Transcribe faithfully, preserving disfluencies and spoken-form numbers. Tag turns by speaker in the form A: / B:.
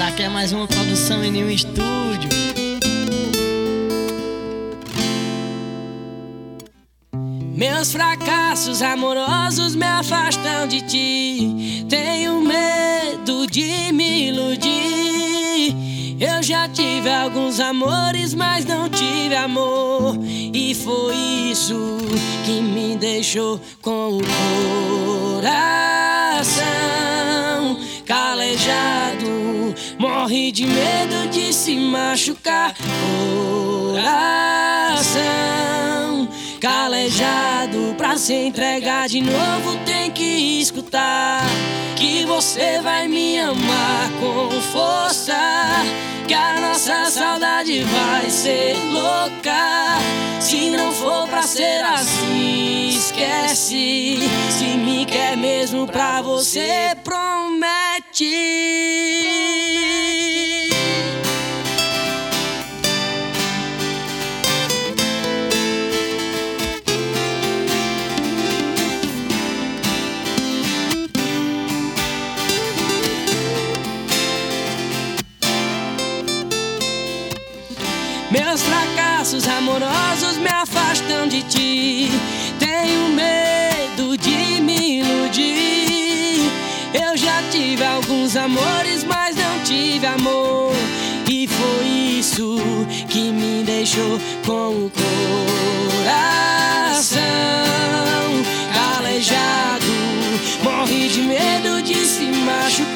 A: Aqui é mais uma produção em nenhum estúdio. Meus fracassos amorosos me afastam de ti. Tenho medo de me iludir. Eu já tive alguns amores, mas não tive amor. E foi isso que me deixou com o coração calejado. Morre de medo de se machucar. Coração calejado, pra se entregar de novo tem que escutar que você vai me amar com força, que a nossa saudade vai ser louca. Se não for pra ser assim, esquece. Se me quer mesmo pra você, promete. Meus fracassos amorosos me afastam de ti. Tenho medo de me iludir. Eu já tive alguns amores, mas não tive amor. E foi isso que me deixou com o coração calejado. Morre de medo de se machucar.